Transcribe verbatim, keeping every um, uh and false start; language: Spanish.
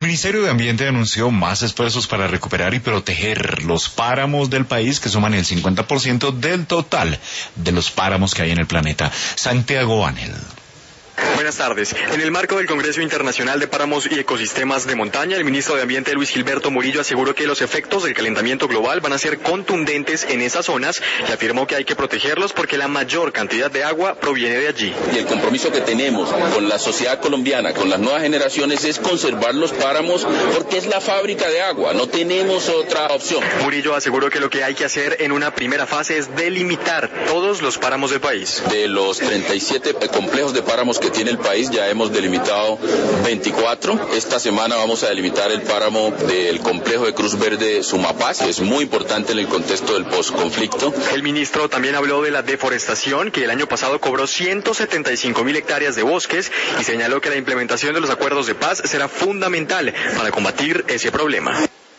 El Ministerio de Ambiente anunció más esfuerzos para recuperar y proteger los páramos del país, que suman el cincuenta por ciento del total de los páramos que hay en el planeta. Santiago Ángel. Buenas tardes. En el marco del Congreso Internacional de Páramos y Ecosistemas de Montaña, el ministro de Ambiente, Luis Gilberto Murillo, aseguró que los efectos del calentamiento global van a ser contundentes en esas zonas y afirmó que hay que protegerlos porque la mayor cantidad de agua proviene de allí. Y el compromiso que tenemos con la sociedad colombiana, con las nuevas generaciones, es conservar los páramos porque es la fábrica de agua, no tenemos otra opción. Murillo aseguró que lo que hay que hacer en una primera fase es delimitar todos los páramos del país. De los treinta y siete complejos de páramos que tiene el país, ya hemos delimitado veinticuatro. Esta semana vamos a delimitar el páramo del complejo de Cruz Verde Sumapaz, que es muy importante en el contexto del posconflicto. El ministro también habló de la deforestación, que el año pasado cobró ciento setenta y cinco mil hectáreas de bosques, y señaló que la implementación de los acuerdos de paz será fundamental para combatir ese problema.